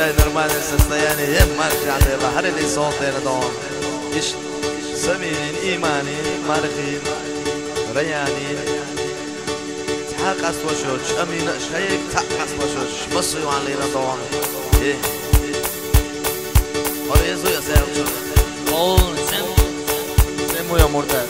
ورجاي نرمان السستياني يما رجعت بحر اللي صوتي ندون إيش سمين إيماني مارخين رياني تحق أسوشوش أمين شيك تحق أسوشوش مصري وعن لي ندون إيه أريزو يا سيد أول سمو يا مرتاد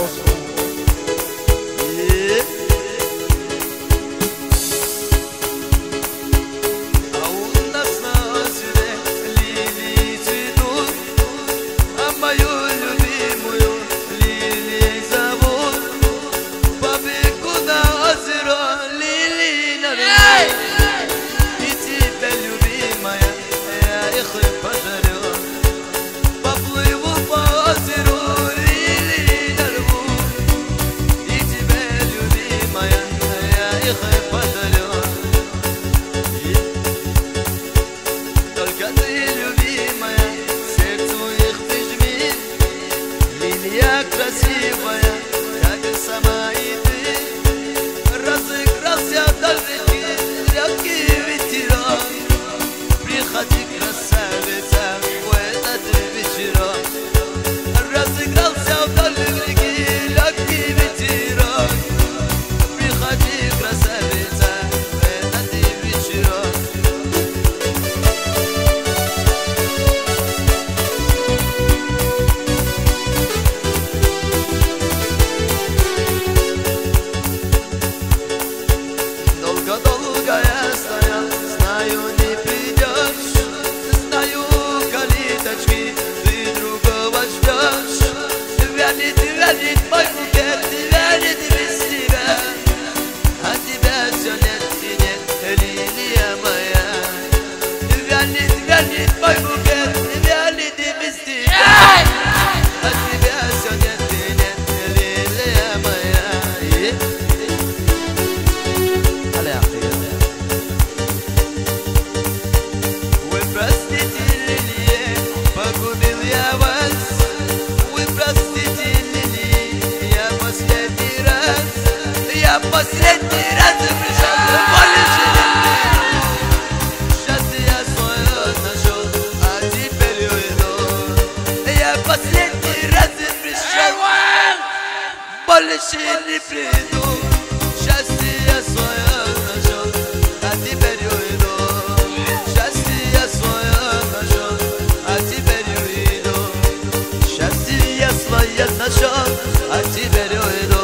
Bolesini predo, šťastie svoje našol, a ti beriu idu. Šťastie svoje našol, a ti beriu idu. Šťastie svoje našol, a ti beriu idu.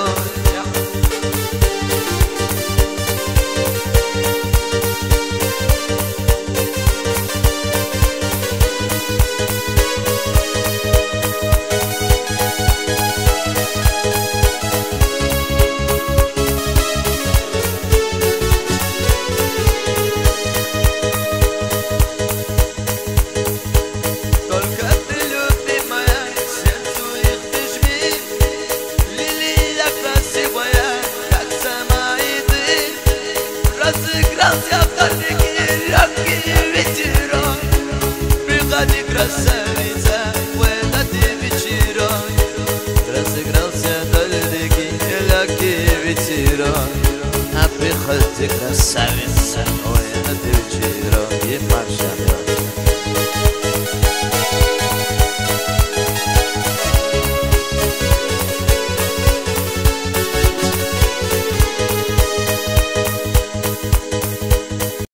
Красавица, вена ти вечерой, разыгрался дальники, ляки ветерой. А приходи, красавица, вена ти вечерой, и маршал.